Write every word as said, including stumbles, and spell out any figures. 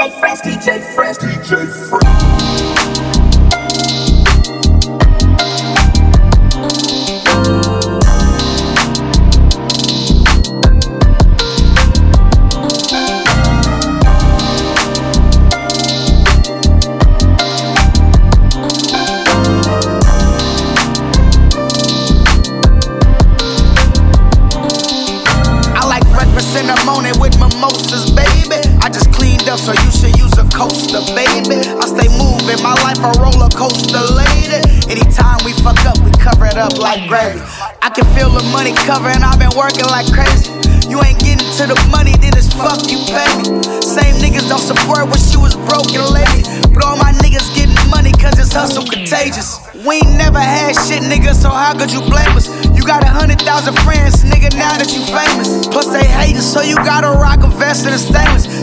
J Fresh, D J Fresh, D J Fresh. In the morning with mimosas, baby. I just cleaned up, so you should use a coaster, baby. I stay moving, my life a roller coaster, lady. Anytime we fuck up, we cover it up like gravy. I can feel the money covering, I've been working like crazy. You ain't getting to the money, then it's fuck you, baby. Same niggas don't support when she was broken, lazy. But all my niggas getting money, cause it's hustle contagious. We ain't never had shit, nigga, so how could you blame us? You got a hundred thousand friends, nigga, now that you famous. Plus they hatin', so you gotta rock a vest and a stainless.